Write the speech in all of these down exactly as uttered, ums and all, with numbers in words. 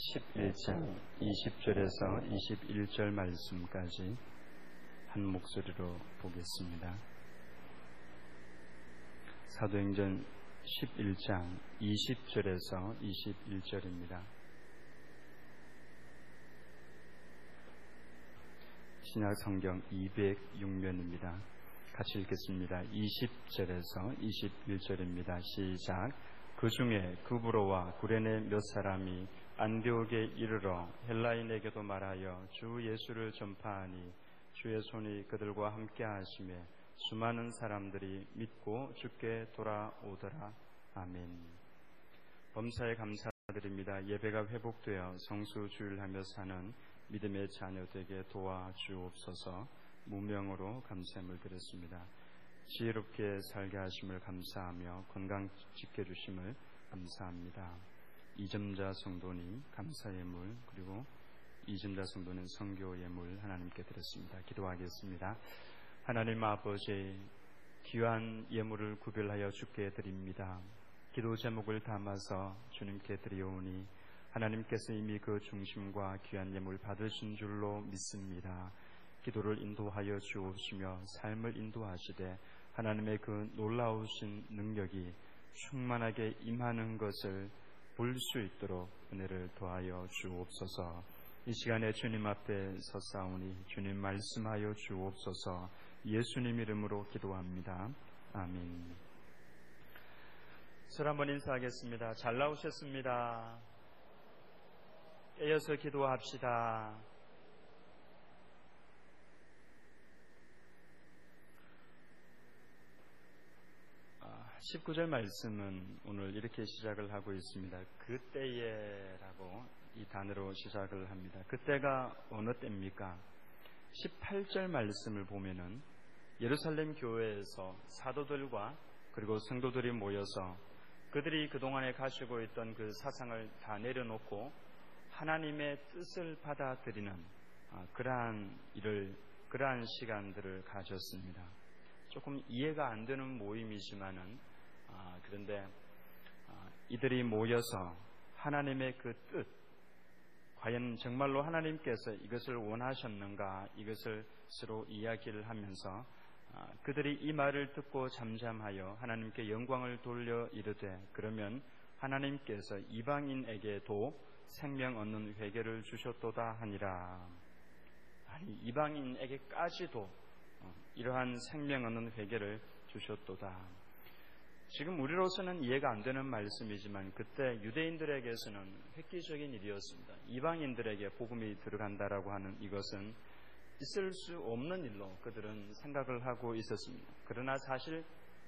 십일 장 이십 절에서 이십일 절 말씀까지 한 목소리로 보겠습니다. 사도행전 십일 장 이십 절에서 이십일 절입니다. 신약성경 이백육 면입니다. 같이 읽겠습니다. 이십 절에서 이십일 절입니다. 시작. 그 중에 구브로와 구레네 몇 사람이 안디옥에 이르러 헬라인에게도 말하여 주 예수를 전파하니 주의 손이 그들과 함께 하심에 수많은 사람들이 믿고 주께 돌아오더라. 아멘. 범사에 감사드립니다. 예배가 회복되어 성수 주일하며 사는 믿음의 자녀되게 도와주옵소서. 무명으로 감사함을 드렸습니다. 지혜롭게 살게 하심을 감사하며 건강 지켜주심을 감사합니다. 이점자 성도님 감사 예물, 그리고 이점자 성도는 선교 예물 하나님께 드렸습니다. 기도하겠습니다. 하나님 아버지, 귀한 예물을 구별하여 주께 드립니다. 기도 제목을 담아서 주님께 드리오니 하나님께서 이미 그 중심과 귀한 예물 받으신 줄로 믿습니다. 기도를 인도하여 주옵시며 삶을 인도하시되 하나님의 그 놀라우신 능력이 충만하게 임하는 것을 볼 수 있도록 은혜를 더하여 주옵소서. 이 시간에 주님 앞에 서사오니 주님 말씀하여 주옵소서. 예수님 이름으로 기도합니다. 아멘. 서로 한번 인사하겠습니다. 잘 나오셨습니다. 이어서 기도합시다. 십구 절 말씀은 오늘 이렇게 시작을 하고 있습니다. 그때에라고 이 단어로 시작을 합니다. 그때가 어느 때입니까? 십팔 절 말씀을 보면은 예루살렘 교회에서 사도들과 그리고 성도들이 모여서 그들이 그동안에 가지고 있던 그 사상을 다 내려놓고 하나님의 뜻을 받아들이는 그러한 일을, 그러한 시간들을 가졌습니다. 조금 이해가 안 되는 모임이지만은 아, 그런데 아, 이들이 모여서 하나님의 그 뜻, 과연 정말로 하나님께서 이것을 원하셨는가, 이것을 서로 이야기를 하면서 아, 그들이 이 말을 듣고 잠잠하여 하나님께 영광을 돌려 이르되 그러면 하나님께서 이방인에게도 생명 얻는 회개를 주셨도다 하니라. 아니, 이방인에게까지도 이러한 생명 얻는 회개를 주셨도다. 지금 우리로서는 이해가 안 되는 말씀이지만 그때 유대인들에게서는 획기적인 일이었습니다. 이방인들에게 복음이 들어간다라고 하는 이것은 있을 수 없는 일로 그들은 생각을 하고 있었습니다. 그러나 사실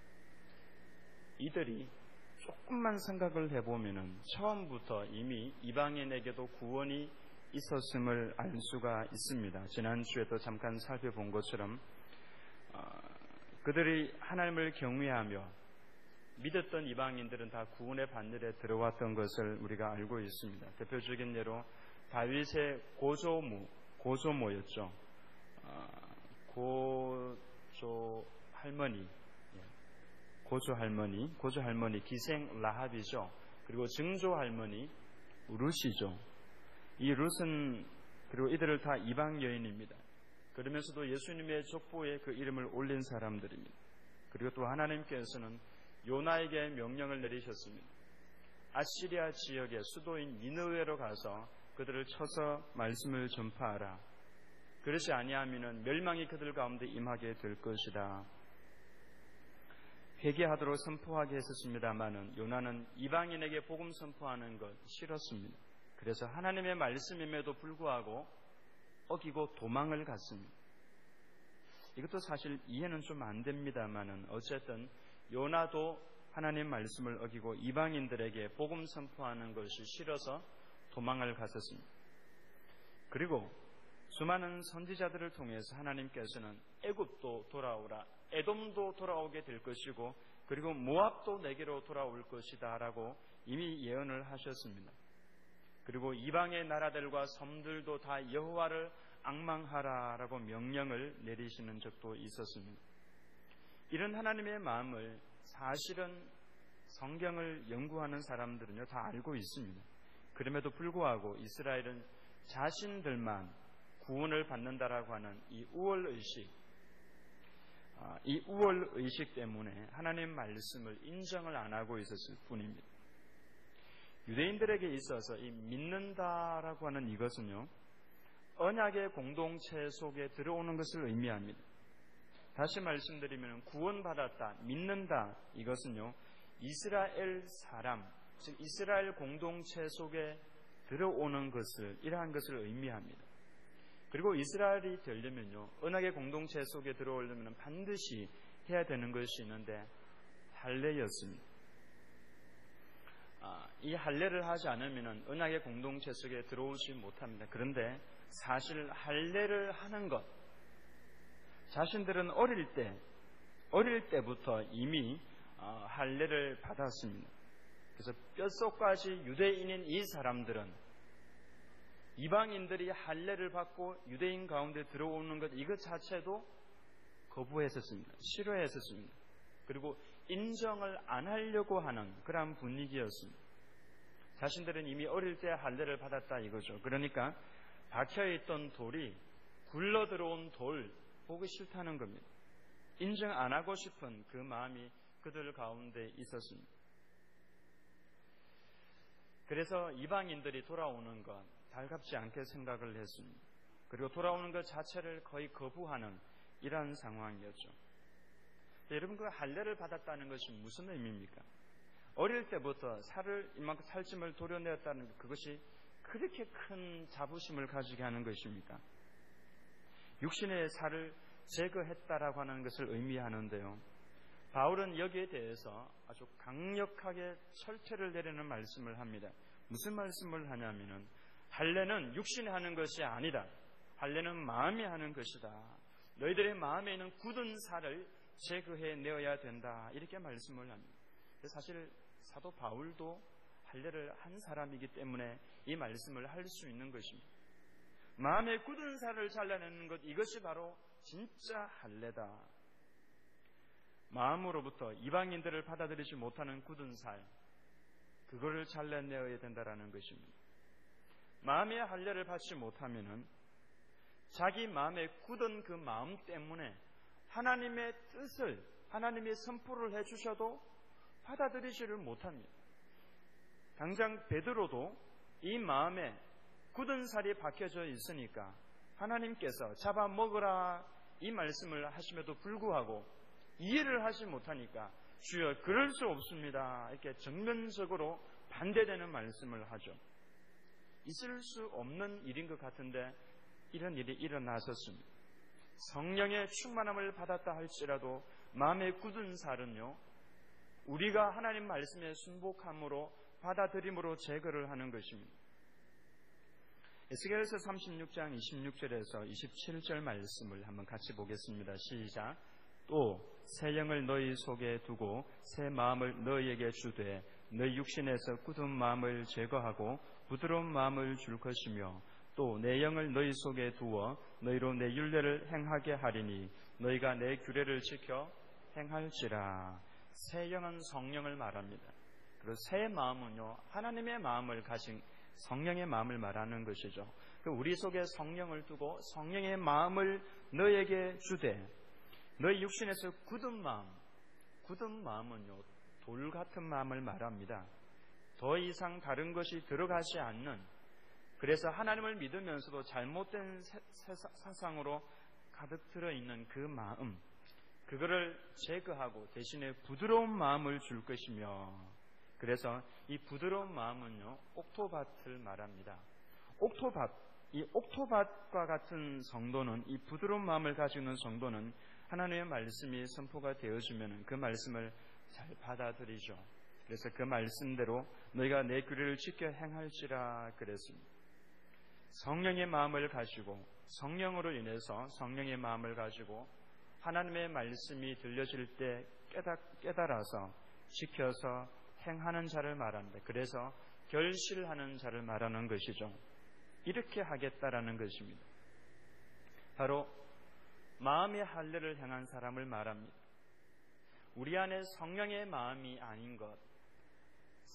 이들이 조금만 생각을 해보면은 처음부터 이미 이방인에게도 구원이 있었음을 알 수가 있습니다. 지난주에도 잠깐 살펴본 것처럼 어, 그들이 하나님을 경외하며 믿었던 이방인들은 다 구원의 반열에 들어왔던 것을 우리가 알고 있습니다. 대표적인 예로 다윗의 고조모, 고조모였죠. 어, 고조 할머니, 고조 할머니, 고조 할머니 기생 라합이죠. 그리고 증조 할머니 룻이죠. 이 룻은 그리고 이들을 다 이방 여인입니다. 그러면서도 예수님의 족보에 그 이름을 올린 사람들입니다. 그리고 또 하나님께서는 요나에게 명령을 내리셨습니다. 아시리아 지역의 수도인 니느웨로 가서 그들을 쳐서 말씀을 전파하라. 그렇지 아니하면 멸망이 그들 가운데 임하게 될 것이다. 회개하도록 선포하게 했었습니다마는 요나는 이방인에게 복음 선포하는 것 싫었습니다. 그래서 하나님의 말씀임에도 불구하고 어기고 도망을 갔습니다. 이것도 사실 이해는 좀 안 됩니다만은 어쨌든 요나도 하나님 말씀을 어기고 이방인들에게 복음 선포하는 것이 싫어서 도망을 갔었습니다. 그리고 수많은 선지자들을 통해서 하나님께서는 애굽도 돌아오라, 에돔도 돌아오게 될 것이고 그리고 모압도 내게로 돌아올 것이다 라고 이미 예언을 하셨습니다. 그리고 이방의 나라들과 섬들도 다 여호와를 앙망하라라고 명령을 내리시는 적도 있었습니다. 이런 하나님의 마음을 사실은 성경을 연구하는 사람들은요 다 알고 있습니다. 그럼에도 불구하고 이스라엘은 자신들만 구원을 받는다라고 하는 이 우월의식, 이 우월의식 때문에 하나님의 말씀을 인정을 안 하고 있었을 뿐입니다. 유대인들에게 있어서 이 믿는다라고 하는 이것은요, 언약의 공동체 속에 들어오는 것을 의미합니다. 다시 말씀드리면 구원받았다, 믿는다, 이것은요, 이스라엘 사람, 즉 이스라엘 공동체 속에 들어오는 것을, 이러한 것을 의미합니다. 그리고 이스라엘이 되려면요, 언약의 공동체 속에 들어오려면 반드시 해야 되는 것이 있는데 할례였습니다. 아, 이 할례를 하지 않으면 언약의 공동체 속에 들어오지 못합니다. 그런데 사실 할례를 하는 것, 자신들은 어릴 때, 어릴 때부터 이미 할례를 받았습니다. 그래서 뼛속까지 유대인인 이 사람들은 이방인들이 할례를 받고 유대인 가운데 들어오는 것, 이것 자체도 거부했었습니다. 싫어했었습니다. 그리고 인정을 안 하려고 하는 그런 분위기였습니다. 자신들은 이미 어릴 때 할례를 받았다 이거죠. 그러니까 박혀있던 돌이 굴러 들어온 돌 보기 싫다는 겁니다. 인정 안 하고 싶은 그 마음이 그들 가운데 있었습니다. 그래서 이방인들이 돌아오는 것 달갑지 않게 생각을 했습니다. 그리고 돌아오는 것 자체를 거의 거부하는 이러한 상황이었죠. 여러분, 그 할례를 받았다는 것이 무슨 의미입니까? 어릴 때부터 살을 이만큼 살찜을 도려내었다는 것, 그것이 그렇게 큰 자부심을 가지게 하는 것입니까? 육신의 살을 제거했다라고 하는 것을 의미하는데요. 바울은 여기에 대해서 아주 강력하게 철퇴를 내리는 말씀을 합니다. 무슨 말씀을 하냐면은 할례는 육신이 하는 것이 아니다. 할례는 마음이 하는 것이다. 너희들의 마음에 있는 굳은 살을 제거해 내어야 된다. 이렇게 말씀을 합니다. 사실 사도 바울도 할례를 한 사람이기 때문에 이 말씀을 할 수 있는 것입니다. 마음의 굳은 살을 잘라내는 것, 이것이 바로 진짜 할례다. 마음으로부터 이방인들을 받아들이지 못하는 굳은 살, 그거를 잘라내어야 된다라는 것입니다. 마음의 할례를 받지 못하면은 자기 마음에 굳은 그 마음 때문에 하나님의 뜻을, 하나님의 선포를 해주셔도 받아들이지를 못합니다. 당장 베드로도 이 마음에 굳은 살이 박혀져 있으니까 하나님께서 잡아먹으라 이 말씀을 하심에도 불구하고 이해를 하지 못하니까 주여 그럴 수 없습니다. 이렇게 정면적으로 반대되는 말씀을 하죠. 있을 수 없는 일인 것 같은데 이런 일이 일어났었습니다. 성령의 충만함을 받았다 할지라도 마음의 굳은 살은요, 우리가 하나님 말씀에 순복함으로 받아들임으로 제거를 하는 것입니다. 에스겔서 삼십육 장 이십육 절에서 이십칠 절 말씀을 한번 같이 보겠습니다. 시작. 또 새 영을 너희 속에 두고 새 마음을 너희에게 주되 너희 육신에서 굳은 마음을 제거하고 부드러운 마음을 줄 것이며 또 내 영을 너희 속에 두어 너희로 내 율례를 행하게 하리니 너희가 내 규례를 지켜 행할지라. 새 영은 성령을 말합니다. 그리고 새 마음은요, 하나님의 마음을 가진 성령의 마음을 말하는 것이죠. 우리 속에 성령을 두고 성령의 마음을 너에게 주되 너희 육신에서 굳은 마음, 굳은 마음은요, 돌 같은 마음을 말합니다. 더 이상 다른 것이 들어가지 않는, 그래서 하나님을 믿으면서도 잘못된 사상으로 가득 들어있는 그 마음, 그거를 제거하고 대신에 부드러운 마음을 줄 것이며, 그래서 이 부드러운 마음은요, 옥토밭을 말합니다. 옥토밭, 이 옥토밭과 같은 성도는, 이 부드러운 마음을 가지고 있는 성도는 하나님의 말씀이 선포가 되어지면 그 말씀을 잘 받아들이죠. 그래서 그 말씀대로 너희가 내 규례를 지켜 행할지라 그랬습니다. 성령의 마음을 가지고, 성령으로 인해서 성령의 마음을 가지고 하나님의 말씀이 들려질 때 깨닫, 깨달아서 지켜서 행하는 자를 말합니다. 그래서 결실하는 자를 말하는 것이죠. 이렇게 하겠다라는 것입니다. 바로 마음의 할례를 행한 사람을 말합니다. 우리 안에 성령의 마음이 아닌 것,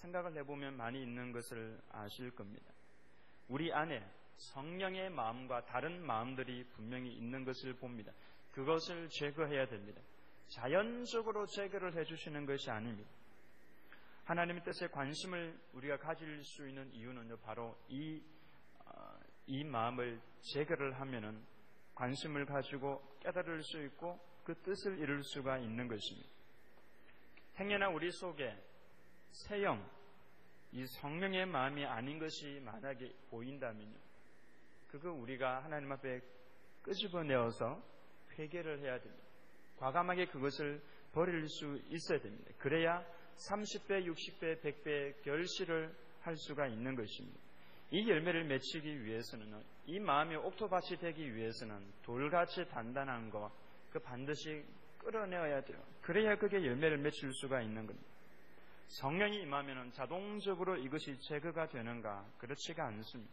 생각을 해보면 많이 있는 것을 아실 겁니다. 우리 안에 성령의 마음과 다른 마음들이 분명히 있는 것을 봅니다. 그것을 제거해야 됩니다. 자연적으로 제거를 해주시는 것이 아닙니다. 하나님의 뜻에 관심을 우리가 가질 수 있는 이유는 바로 이, 어, 이 마음을 제거를 하면은 관심을 가지고 깨달을 수 있고 그 뜻을 이룰 수가 있는 것입니다. 행여나 우리 속에 새영, 이 성령의 마음이 아닌 것이 만약에 보인다면요, 그거 우리가 하나님 앞에 끄집어내어서 회개를 해야 됩니다. 과감하게 그것을 버릴 수 있어야 됩니다. 그래야 삼십 배, 육십 배, 백 배 결실을 할 수가 있는 것입니다. 이 열매를 맺히기 위해서는, 이 마음이 옥토밭이 되기 위해서는 돌같이 단단한 거, 그 반드시 끌어내어야 돼요. 그래야 그게 열매를 맺힐 수가 있는 겁니다. 성령이 임하면 자동적으로 이것이 제거가 되는가? 그렇지가 않습니다.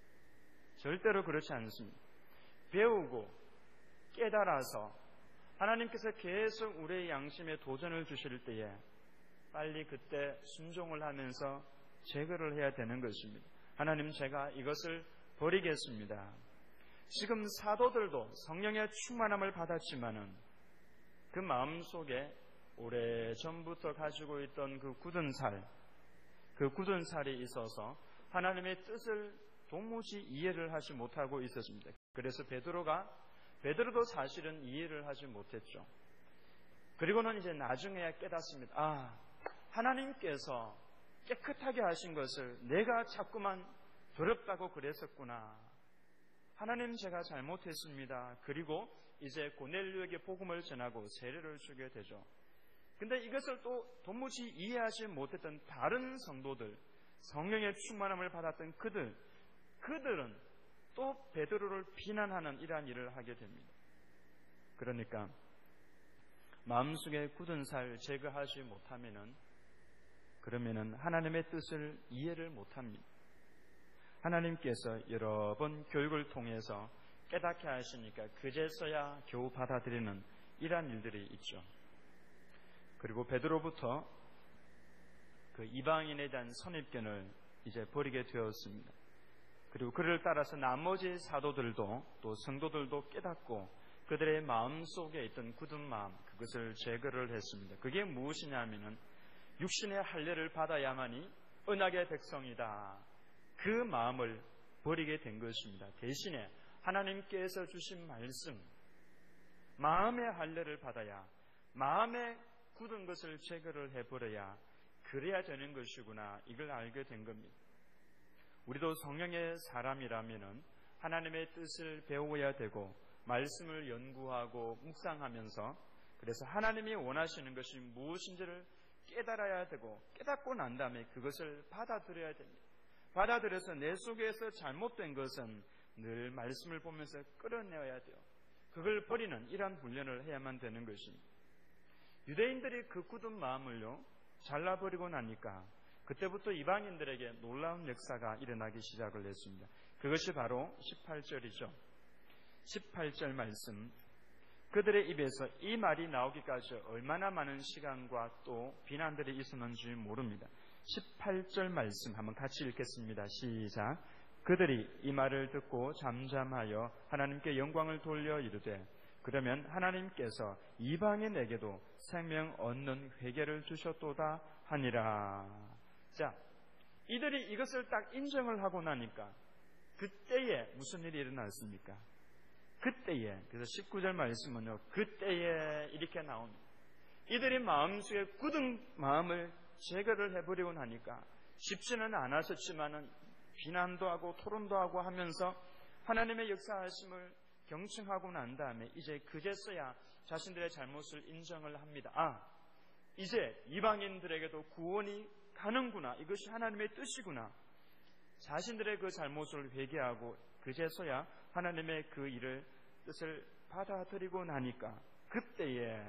절대로 그렇지 않습니다. 배우고 깨달아서 하나님께서 계속 우리의 양심에 도전을 주실 때에 빨리 그때 순종을 하면서 제거를 해야 되는 것입니다. 하나님, 제가 이것을 버리겠습니다. 지금 사도들도 성령의 충만함을 받았지만은 그 마음속에 오래전부터 가지고 있던 그 굳은 살, 그 굳은 살이 있어서 하나님의 뜻을 도무지 이해를 하지 못하고 있었습니다. 그래서 베드로가 베드로도 사실은 이해를 하지 못했죠. 그리고는 이제 나중에야 깨닫습니다. 아, 하나님께서 깨끗하게 하신 것을 내가 자꾸만 더럽다고 그랬었구나. 하나님, 제가 잘못했습니다. 그리고 이제 고넬료에게 복음을 전하고 세례를 주게 되죠. 근데 이것을 또 도무지 이해하지 못했던 다른 성도들, 성령의 충만함을 받았던 그들, 그들은 또 베드로를 비난하는 이러한 일을 하게 됩니다. 그러니까 마음속에 굳은 살 제거하지 못하면은 그러면은 하나님의 뜻을 이해를 못합니다. 하나님께서 여러 번 교육을 통해서 깨닫게 하시니까 그제서야 겨우 받아들이는 이러한 일들이 있죠. 그리고 베드로부터 그 이방인에 대한 선입견을 이제 버리게 되었습니다. 그리고 그를 따라서 나머지 사도들도 또 성도들도 깨닫고 그들의 마음속에 있던 굳은 마음, 그것을 제거를 했습니다. 그게 무엇이냐면은 육신의 할례를 받아야만이 언약의 백성이다. 그 마음을 버리게 된 것입니다. 대신에 하나님께서 주신 말씀, 마음의 할례를 받아야, 마음의 굳은 것을 제거를 해버려야 그래야 되는 것이구나, 이걸 알게 된 겁니다. 우리도 성령의 사람이라면은 하나님의 뜻을 배워야 되고 말씀을 연구하고 묵상하면서 그래서 하나님이 원하시는 것이 무엇인지를 깨달아야 되고 깨닫고 난 다음에 그것을 받아들여야 됩니다. 받아들여서 내 속에서 잘못된 것은 늘 말씀을 보면서 끌어내어야 돼요. 그걸 버리는 이러한 훈련을 해야만 되는 것입니다. 유대인들이 그 굳은 마음을요 잘라버리고 나니까 그때부터 이방인들에게 놀라운 역사가 일어나기 시작을 했습니다. 그것이 바로 십팔 절이죠. 십팔 절 말씀, 그들의 입에서 이 말이 나오기까지 얼마나 많은 시간과 또 비난들이 있었는지 모릅니다. 십팔 절 말씀 한번 같이 읽겠습니다. 시작. 그들이 이 말을 듣고 잠잠하여 하나님께 영광을 돌려 이르되 그러면 하나님께서 이방인에게도 생명 얻는 회개를 주셨도다 하니라. 자, 이들이 이것을 딱 인정을 하고 나니까 그때에 무슨 일이 일어났습니까? 그때에, 그래서 십구 절 말씀은요, 그때에 이렇게 나옵니다. 이들이 마음속에 굳은 마음을 제거를 해버리고 나니까 쉽지는 않았었지만은 비난도 하고 토론도 하고 하면서 하나님의 역사하심을 경청하고 난 다음에 이제 그제서야 자신들의 잘못을 인정을 합니다. 아, 이제 이방인들에게도 구원이 가는구나. 이것이 하나님의 뜻이구나. 자신들의 그 잘못을 회개하고 그제서야 하나님의 그 일을 뜻을 받아들이고 나니까 그때에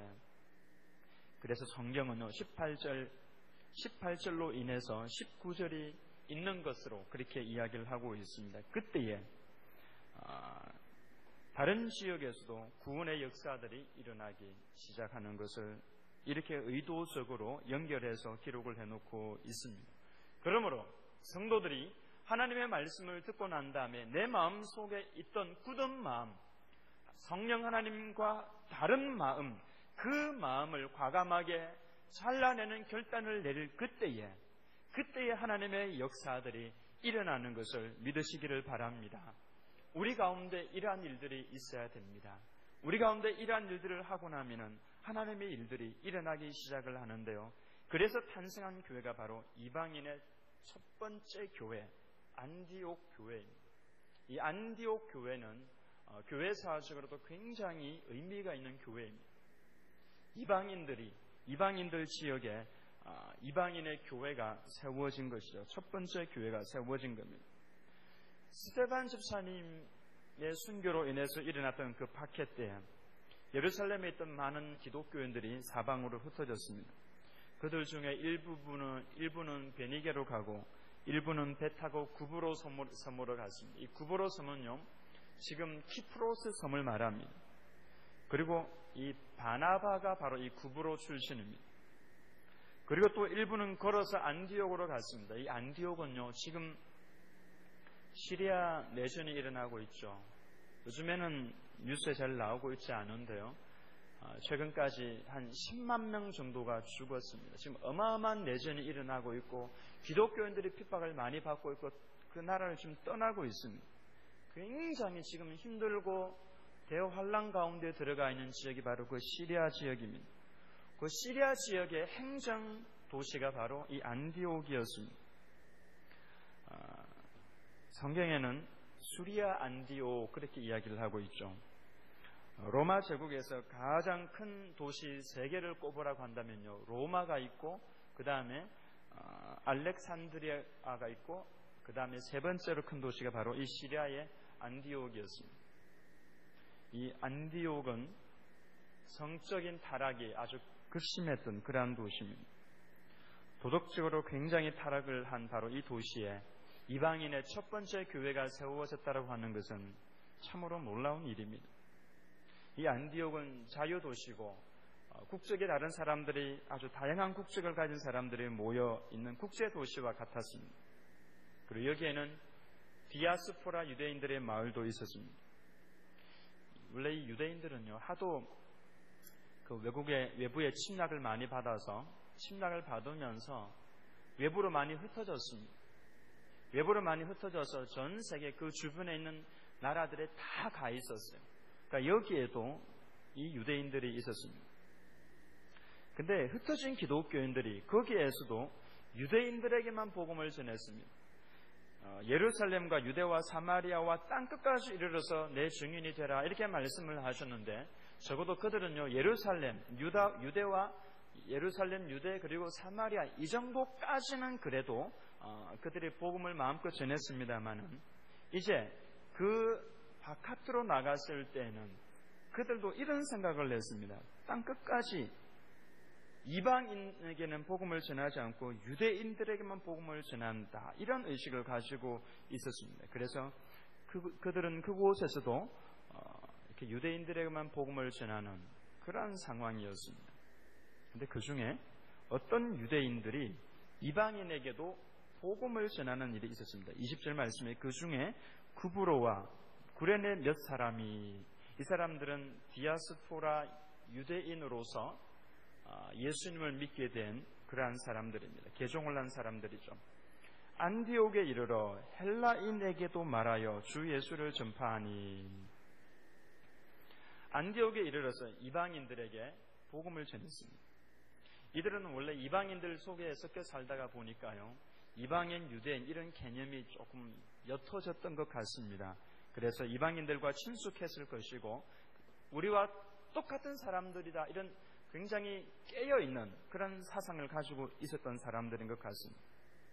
그래서 성경은요 십팔 절 십팔 절로 인해서 십구 절이 있는 것으로 그렇게 이야기를 하고 있습니다. 그때에 아, 다른 지역에서도 구원의 역사들이 일어나기 시작하는 것을 이렇게 의도적으로 연결해서 기록을 해놓고 있습니다. 그러므로 성도들이 하나님의 말씀을 듣고 난 다음에 내 마음 속에 있던 굳은 마음, 성령 하나님과 다른 마음, 그 마음을 과감하게 잘라내는 결단을 내릴 그때에 그때에 하나님의 역사들이 일어나는 것을 믿으시기를 바랍니다. 우리 가운데 이러한 일들이 있어야 됩니다. 우리 가운데 이러한 일들을 하고 나면은 하나님의 일들이 일어나기 시작을 하는데요. 그래서 탄생한 교회가 바로 이방인의 첫 번째 교회, 안디옥 교회입니다. 이 안디옥 교회는 어, 교회사적으로도 굉장히 의미가 있는 교회입니다. 이방인들이 이방인들 지역에 어, 이방인의 교회가 세워진 것이죠. 첫 번째 교회가 세워진 겁니다. 스데반 집사님의 순교로 인해서 일어났던 그 박해 때 예루살렘에 있던 많은 기독교인들이 사방으로 흩어졌습니다. 그들 중에 일부분은, 일부는 베니게로 가고 일부는 배 타고 구브로 섬으로 갔습니다. 이 구브로 섬은요, 지금 키프로스 섬을 말합니다. 그리고 이 바나바가 바로 이 구브로 출신입니다. 그리고 또 일부는 걸어서 안디옥으로 갔습니다. 이 안디옥은요, 지금 시리아 내전이 일어나고 있죠. 요즘에는 뉴스에 잘 나오고 있지 않은데요. 최근까지 한 십만 명 정도가 죽었습니다. 지금 어마어마한 내전이 일어나고 있고 기독교인들이 핍박을 많이 받고 있고 그 나라를 지금 떠나고 있습니다. 굉장히 지금 힘들고 대환란 가운데 들어가 있는 지역이 바로 그 시리아 지역입니다. 그 시리아 지역의 행정 도시가 바로 이 안디옥이었습니다. 아, 성경에는 수리아 안디옥 그렇게 이야기를 하고 있죠. 로마 제국에서 가장 큰 도시 세 개를 꼽으라고 한다면요, 로마가 있고 그 다음에 알렉산드리아가 있고 그 다음에 세 번째로 큰 도시가 바로 이 시리아의 안디옥이었습니다. 이 안디옥은 성적인 타락이 아주 극심했던 그러한 도시입니다. 도덕적으로 굉장히 타락을 한 바로 이 도시에 이방인의 첫 번째 교회가 세워졌다고 하는 것은 참으로 놀라운 일입니다. 이 안디옥은 자유도시고 국적이 다른 사람들이 아주 다양한 국적을 가진 사람들이 모여 있는 국제도시와 같았습니다. 그리고 여기에는 디아스포라 유대인들의 마을도 있었습니다. 원래 이 유대인들은요, 하도 그 외국의 외부의 침략을 많이 받아서 침략을 받으면서 외부로 많이 흩어졌습니다. 외부로 많이 흩어져서 전 세계 그 주변에 있는 나라들에 다 가 있었어요. 그러니까 여기에도 이 유대인들이 있었습니다. 근데 흩어진 기독교인들이 거기에서도 유대인들에게만 복음을 전했습니다. 어, 예루살렘과 유대와 사마리아와 땅끝까지 이르러서 내 증인이 되라 이렇게 말씀을 하셨는데 적어도 그들은요, 예루살렘, 유다, 유대와 예루살렘, 유대 그리고 사마리아 이 정도까지는 그래도 어, 그들이 복음을 마음껏 전했습니다마는 이제 그 바깥으로 나갔을 때는 그들도 이런 생각을 했습니다. 땅끝까지 이방인에게는 복음을 전하지 않고 유대인들에게만 복음을 전한다, 이런 의식을 가지고 있었습니다. 그래서 그, 그들은 그곳에서도 어, 이렇게 유대인들에게만 복음을 전하는 그러한 상황이었습니다. 그런데 그 중에 어떤 유대인들이 이방인에게도 복음을 전하는 일이 있었습니다. 이십 절 말씀에 그 중에 구브로와 구레네 몇 사람이, 이 사람들은 디아스포라 유대인으로서 예수님을 믿게 된 그러한 사람들입니다. 개종을 한 사람들이죠. 안디옥에 이르러 헬라인에게도 말하여 주 예수를 전파하니, 안디옥에 이르러서 이방인들에게 복음을 전했습니다. 이들은 원래 이방인들 속에 섞여 살다가 보니까요, 이방인, 유대인 이런 개념이 조금 옅어졌던 것 같습니다. 그래서 이방인들과 친숙했을 것이고 우리와 똑같은 사람들이다, 이런 굉장히 깨어있는 그런 사상을 가지고 있었던 사람들인 것 같습니다.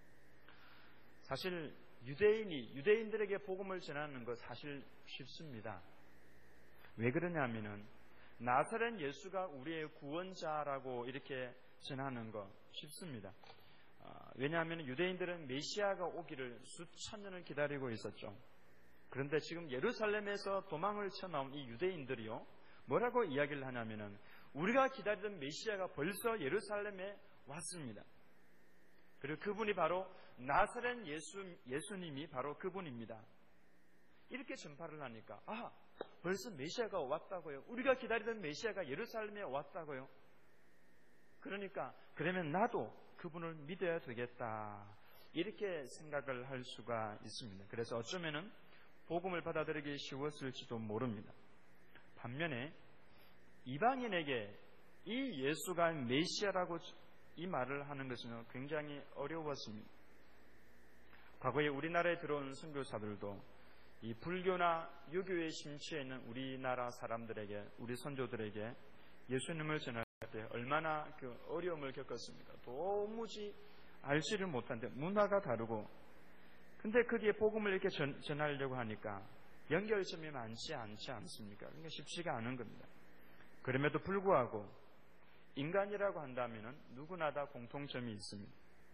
사실 유대인이 유대인들에게 복음을 전하는 것 사실 쉽습니다. 왜 그러냐면은 나사렛 예수가 우리의 구원자라고 이렇게 전하는 거 쉽습니다. 왜냐하면 유대인들은 메시아가 오기를 수천 년을 기다리고 있었죠. 그런데 지금 예루살렘에서 도망을 쳐나온 이 유대인들이요, 뭐라고 이야기를 하냐면은 우리가 기다리던 메시아가 벌써 예루살렘에 왔습니다. 그리고 그분이 바로 나사렛 예수, 예수님이 바로 그분입니다. 이렇게 전파를 하니까 아, 벌써 메시아가 왔다고요? 우리가 기다리던 메시아가 예루살렘에 왔다고요? 그러니까 그러면 나도 그분을 믿어야 되겠다, 이렇게 생각을 할 수가 있습니다. 그래서 어쩌면은 복음을 받아들이기 쉬웠을지도 모릅니다. 반면에 이방인에게 이 예수가 메시아라고 이 말을 하는 것은 굉장히 어려웠습니다. 과거에 우리나라에 들어온 선교사들도 이 불교나 유교에 심취해 있는 우리나라 사람들에게, 우리 선조들에게 예수님을 전할 때 얼마나 그 어려움을 겪었습니까? 도무지 알지를 못한데 문화가 다르고, 근데 거기에 복음을 이렇게 전, 전하려고 하니까 연결점이 많지 않지 않습니까? 그러니까 쉽지가 않은 겁니다. 그럼에도 불구하고 인간이라고 한다면 누구나 다 공통점이 있습니다.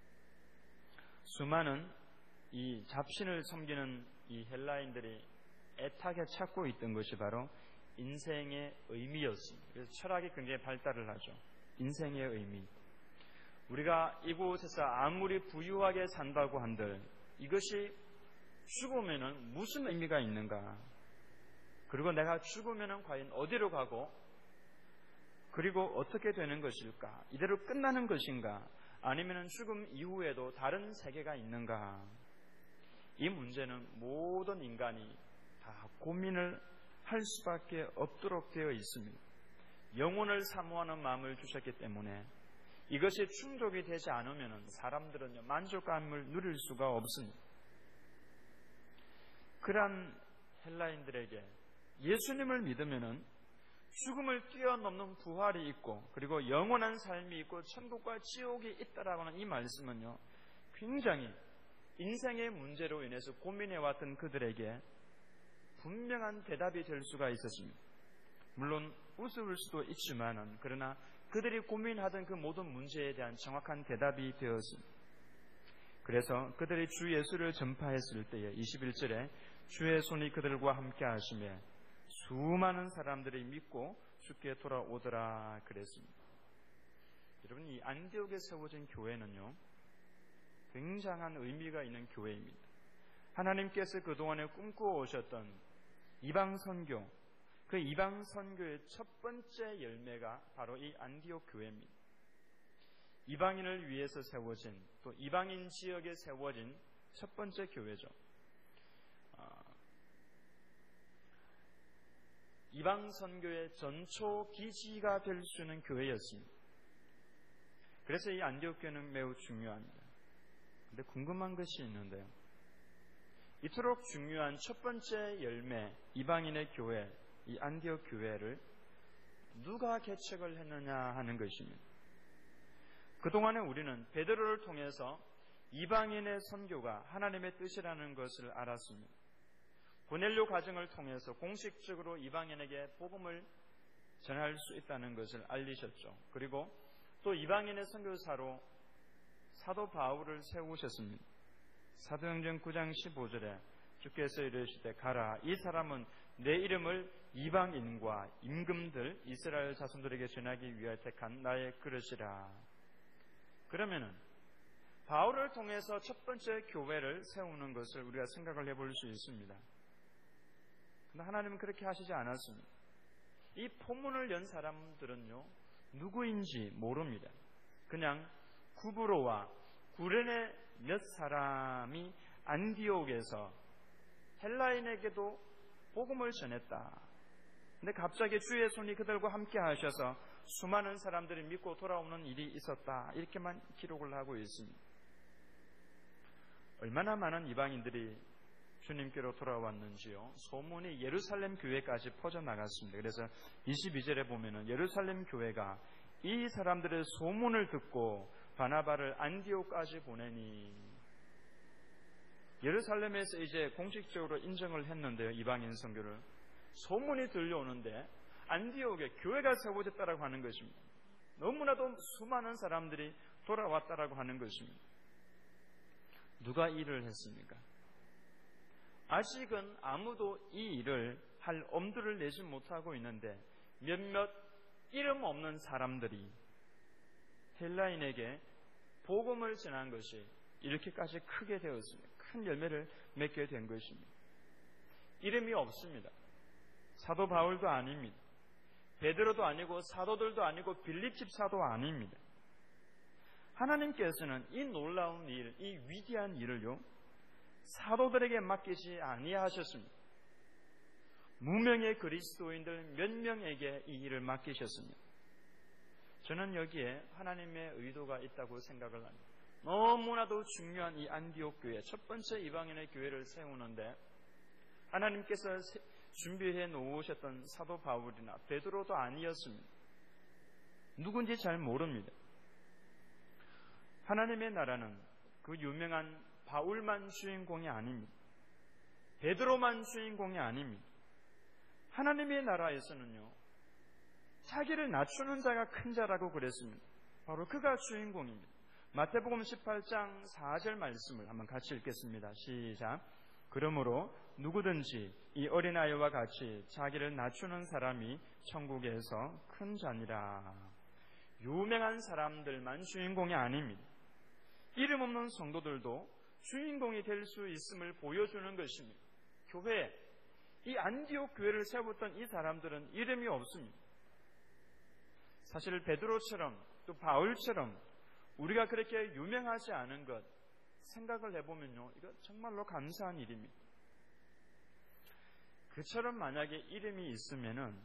수많은 이 잡신을 섬기는 이 헬라인들이 애타게 찾고 있던 것이 바로 인생의 의미였습니다. 그래서 철학이 굉장히 발달을 하죠. 인생의 의미. 우리가 이곳에서 아무리 부유하게 산다고 한들 이것이 죽으면은 무슨 의미가 있는가? 그리고 내가 죽으면은 과연 어디로 가고, 그리고 어떻게 되는 것일까? 이대로 끝나는 것인가? 아니면은 죽음 이후에도 다른 세계가 있는가? 이 문제는 모든 인간이 다 고민을 할 수밖에 없도록 되어 있습니다. 영혼을 사모하는 마음을 주셨기 때문에 이것이 충족이 되지 않으면 사람들은 만족감을 누릴 수가 없습니다. 그러한 헬라인들에게 예수님을 믿으면 죽음을 뛰어넘는 부활이 있고, 그리고 영원한 삶이 있고 천국과 지옥이 있다라고 하는 이 말씀은요, 굉장히 인생의 문제로 인해서 고민해왔던 그들에게 분명한 대답이 될 수가 있었습니다. 물론 우스울 수도 있지만은, 그러나 그들이 고민하던 그 모든 문제에 대한 정확한 대답이 되었습니다. 그래서 그들이 주 예수를 전파했을 때에 이십일 절에 주의 손이 그들과 함께 하시며 수많은 사람들이 믿고 주께 돌아오더라 그랬습니다. 여러분, 이 안디옥에 세워진 교회는요, 굉장한 의미가 있는 교회입니다. 하나님께서 그동안에 꿈꾸어 오셨던 이방 선교, 그 이방 선교의 첫 번째 열매가 바로 이 안디옥 교회입니다. 이방인을 위해서 세워진, 또 이방인 지역에 세워진 첫 번째 교회죠. 어, 이방 선교의 전초 기지가 될 수 있는 교회였습니다. 그래서 이 안디옥 교회는 매우 중요합니다. 근데 궁금한 것이 있는데요, 이토록 중요한 첫 번째 열매, 이방인의 교회, 이 안디옥 교회를 누가 개척을 했느냐 하는 것입니다. 그동안에 우리는 베드로를 통해서 이방인의 선교가 하나님의 뜻이라는 것을 알았습니다. 고넬료 과정을 통해서 공식적으로 이방인에게 복음을 전할 수 있다는 것을 알리셨죠. 그리고 또 이방인의 선교사로 사도 바울을 세우셨습니다. 사도행전 구 장 십오 절에 주께서 이르시되 가라, 이 사람은 내 이름을 이방인과 임금들 이스라엘 자손들에게 전하기 위하여 택한 나의 그릇이라. 그러면은 바울을 통해서 첫 번째 교회를 세우는 것을 우리가 생각을 해볼 수 있습니다. 그런데 하나님은 그렇게 하시지 않았습니다. 이 포문을 연 사람들은요, 누구인지 모릅니다. 그냥 구브로와 구레네 몇 사람이 안디옥에서 헬라인에게도 복음을 전했다. 근데 갑자기 주의 손이 그들과 함께 하셔서 수많은 사람들이 믿고 돌아오는 일이 있었다. 이렇게만 기록을 하고 있습니다. 얼마나 많은 이방인들이 주님께로 돌아왔는지요, 소문이 예루살렘 교회까지 퍼져나갔습니다. 그래서 이십이 절에 보면은 예루살렘 교회가 이 사람들의 소문을 듣고 바나바를 안디옥까지 보내니, 예루살렘에서 이제 공식적으로 인정을 했는데요, 이방인 선교를. 소문이 들려오는데 안디옥에 교회가 세워졌다라고 하는 것입니다. 너무나도 수많은 사람들이 돌아왔다라고 하는 것입니다. 누가 이 일을 했습니까? 아직은 아무도 이 일을 할 엄두를 내지 못하고 있는데 몇몇 이름 없는 사람들이 헬라인에게 복음을 전한 것이 이렇게까지 크게 되었습니다. 큰 열매를 맺게 된 것입니다. 이름이 없습니다. 사도 바울도 아닙니다. 베드로도 아니고 사도들도 아니고 빌립 집사도 아닙니다. 하나님께서는 이 놀라운 일, 이 위대한 일을요, 사도들에게 맡기지 아니하셨습니다. 무명의 그리스도인들 몇 명에게 이 일을 맡기셨습니다. 저는 여기에 하나님의 의도가 있다고 생각을 합니다. 너무나도 중요한 이 안디옥 교회, 첫 번째 이방인의 교회를 세우는데 하나님께서 준비해 놓으셨던 사도 바울이나 베드로도 아니었습니다. 누군지 잘 모릅니다. 하나님의 나라는 그 유명한 바울만 주인공이 아닙니다. 베드로만 주인공이 아닙니다. 하나님의 나라에서는요, 자기를 낮추는 자가 큰 자라고 그랬습니다. 바로 그가 주인공입니다. 마태복음 십팔 장 사 절 말씀을 한번 같이 읽겠습니다. 시작. 그러므로 누구든지 이 어린아이와 같이 자기를 낮추는 사람이 천국에서 큰 자니라. 유명한 사람들만 주인공이 아닙니다. 이름 없는 성도들도 주인공이 될 수 있음을 보여주는 것입니다. 교회, 이 안디옥 교회를 세웠던 이 사람들은 이름이 없습니다. 사실 베드로처럼 또 바울처럼 우리가 그렇게 유명하지 않은 것 생각을 해보면요, 이거 정말로 감사한 일입니다. 그처럼 만약에 이름이 있으면은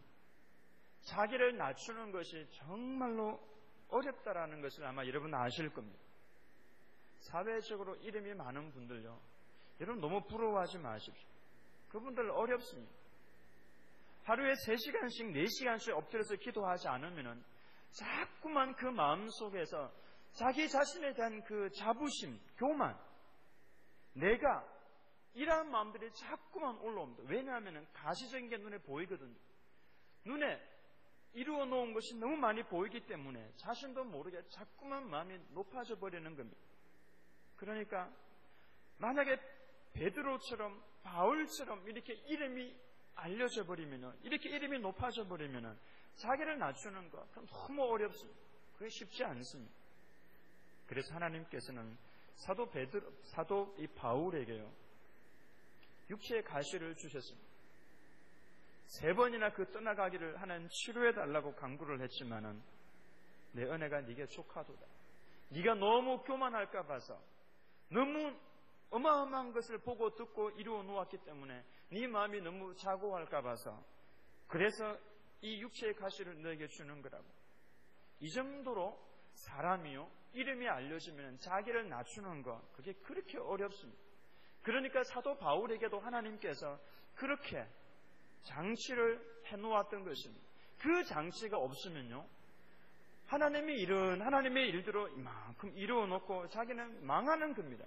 자기를 낮추는 것이 정말로 어렵다라는 것을 아마 여러분 아실 겁니다. 사회적으로 이름이 많은 분들요, 여러분 너무 부러워하지 마십시오. 그분들 어렵습니다. 하루에 세 시간씩 네 시간씩 엎드려서 기도하지 않으면은 자꾸만 그 마음속에서 자기 자신에 대한 그 자부심, 교만, 내가 이러한 마음들이 자꾸만 올라옵니다. 왜냐하면 가시적인 게 눈에 보이거든요. 눈에 이루어 놓은 것이 너무 많이 보이기 때문에 자신도 모르게 자꾸만 마음이 높아져 버리는 겁니다. 그러니까 만약에 베드로처럼 바울처럼 이렇게 이름이 알려져 버리면, 이렇게 이름이 높아져 버리면 자기를 낮추는 것 그럼 너무 어렵습니다. 그게 쉽지 않습니다. 그래서 하나님께서는 사도 베드로, 사도 이 바울에게요, 육체의 가시를 주셨습니다. 세 번이나 그 떠나가기를 하나님 치료해 달라고 강구를 했지만은 내 은혜가 네게 족하도다. 네가 너무 교만할까 봐서, 너무 어마어마한 것을 보고 듣고 이루어 놓았기 때문에 네 마음이 너무 자고할까 봐서, 그래서 이 육체의 가시를 너에게 주는 거라고. 이 정도로 사람이요, 이름이 알려지면 자기를 낮추는 거, 그게 그렇게 어렵습니다. 그러니까 사도 바울에게도 하나님께서 그렇게 장치를 해놓았던 것입니다. 그 장치가 없으면요, 하나님이 이런 하나님의 일들로 이만큼 이루어 놓고 자기는 망하는 겁니다.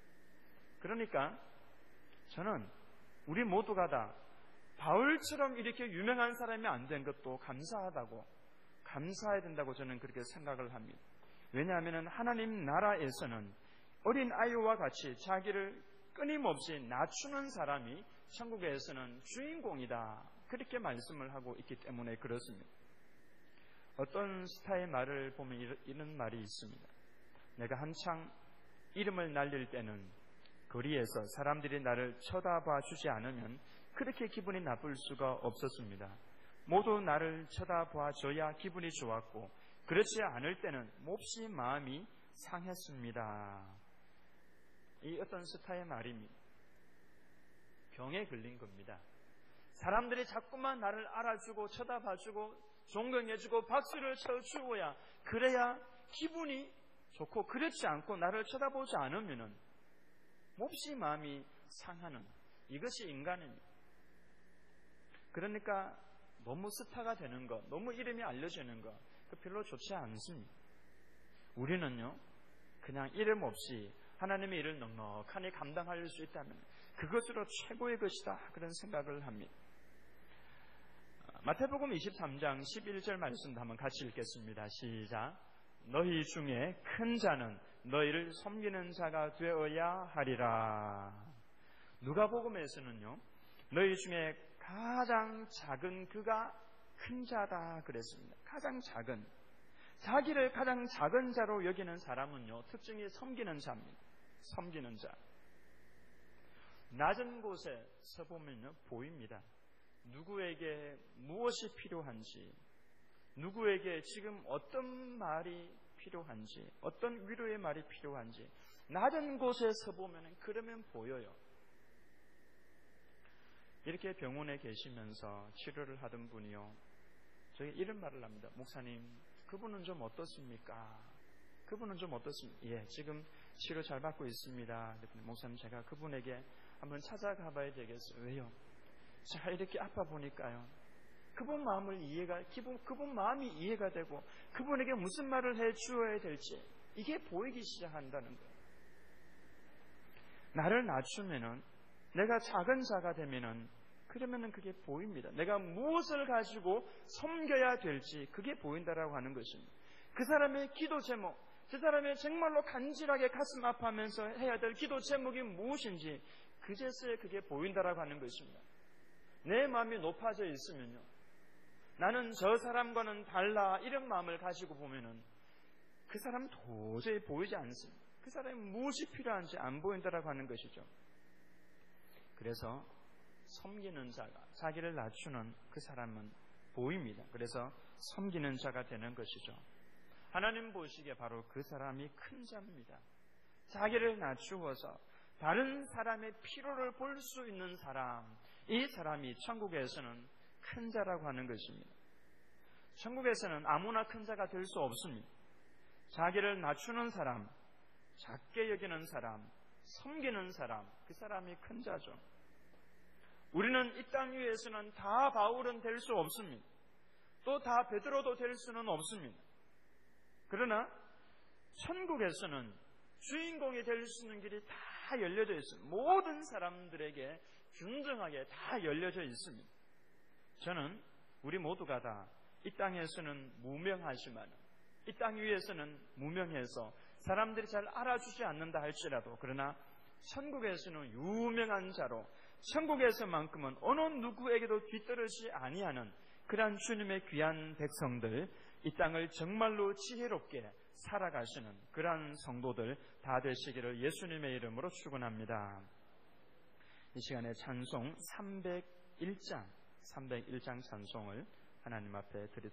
그러니까 저는 우리 모두가 다 바울처럼 이렇게 유명한 사람이 안 된 것도 감사하다고, 감사해야 된다고 저는 그렇게 생각을 합니다. 왜냐하면 하나님 나라에서는 어린 아이와 같이 자기를 끊임없이 낮추는 사람이 천국에서는 주인공이다, 그렇게 말씀을 하고 있기 때문에 그렇습니다. 어떤 스타의 말을 보면 이런 말이 있습니다. 내가 한창 이름을 날릴 때는 거리에서 사람들이 나를 쳐다봐 주지 않으면 그렇게 기분이 나쁠 수가 없었습니다. 모두 나를 쳐다봐 줘야 기분이 좋았고, 그렇지 않을 때는 몹시 마음이 상했습니다. 이 어떤 스타의 말입니다. 병에 걸린 겁니다. 사람들이 자꾸만 나를 알아주고 쳐다봐주고 존경해주고 박수를 쳐주어야, 그래야 기분이 좋고, 그렇지 않고 나를 쳐다보지 않으면 몹시 마음이 상하는, 이것이 인간입니다. 그러니까 너무 스타가 되는 것, 너무 이름이 알려지는 것, 그 별로 좋지 않습니다. 우리는요, 그냥 이름 없이 하나님의 일을 넉넉하니 감당할 수 있다면 그것으로 최고의 것이다, 그런 생각을 합니다. 마태복음 이십삼 장 십일 절 말씀도 한번 같이 읽겠습니다. 시작. 너희 중에 큰 자는 너희를 섬기는 자가 되어야 하리라. 누가복음에서는요, 너희 중에 가장 작은 그가 큰 자다 그랬습니다. 가장 작은, 자기를 가장 작은 자로 여기는 사람은요, 특징이 섬기는 자입니다. 섬기는 자. 낮은 곳에 서보면 보입니다. 누구에게 무엇이 필요한지, 누구에게 지금 어떤 말이 필요한지, 어떤 위로의 말이 필요한지 낮은 곳에 서보면 그러면 보여요. 이렇게 병원에 계시면서 치료를 하던 분이요, 저희 이런 말을 합니다. 목사님, 그분은 좀 어떻습니까? 그분은 좀 어떻습니까? 예, 지금 치료 잘 받고 있습니다. 목사님, 제가 그분에게 한번 찾아가 봐야 되겠어요. 왜요? 제가 이렇게 아파 보니까요, 그분 마음을 이해가, 그분, 그분 마음이 이해가 되고 그분에게 무슨 말을 해 주어야 될지 이게 보이기 시작한다는 거예요. 나를 낮추면은, 내가 작은 자가 되면은, 그러면은 그게 보입니다. 내가 무엇을 가지고 섬겨야 될지 그게 보인다라고 하는 것입니다. 그 사람의 기도 제목, 그 사람의 정말로 간절하게 가슴 아파하면서 해야 될 기도 제목이 무엇인지 그제서야 그게 보인다라고 하는 것입니다. 내 마음이 높아져 있으면요, 나는 저 사람과는 달라 이런 마음을 가지고 보면은 그 사람은 도저히 보이지 않습니다. 그 사람이 무엇이 필요한지 안 보인다라고 하는 것이죠. 그래서 섬기는 자가, 자기를 낮추는 그 사람은 보입니다. 그래서 섬기는 자가 되는 것이죠. 하나님 보시기에 바로 그 사람이 큰 자입니다. 자기를 낮추어서 다른 사람의 필요를 볼 수 있는 사람, 이 사람이 천국에서는 큰 자라고 하는 것입니다. 천국에서는 아무나 큰 자가 될 수 없습니다. 자기를 낮추는 사람, 작게 여기는 사람, 섬기는 사람, 그 사람이 큰 자죠. 우리는 이 땅 위에서는 다 바울은 될 수 없습니다. 또 다 베드로도 될 수는 없습니다. 그러나 천국에서는 주인공이 될 수 있는 길이 다 열려져 있습니다. 모든 사람들에게 균등하게 다 열려져 있습니다. 저는 우리 모두가 다 이 땅에서는 무명하지만, 이 땅 위에서는 무명해서 사람들이 잘 알아주지 않는다 할지라도, 그러나 천국에서는 유명한 자로, 천국에서만큼은 어느 누구에게도 뒤떨어지지 아니하는 그러한 주님의 귀한 백성들, 이 땅을 정말로 지혜롭게 살아가시는 그러한 성도들 다 되시기를 예수님의 이름으로 축원합니다. 이 시간에 찬송 삼백일 장, 삼백일 장 찬송을 하나님 앞에 드리도록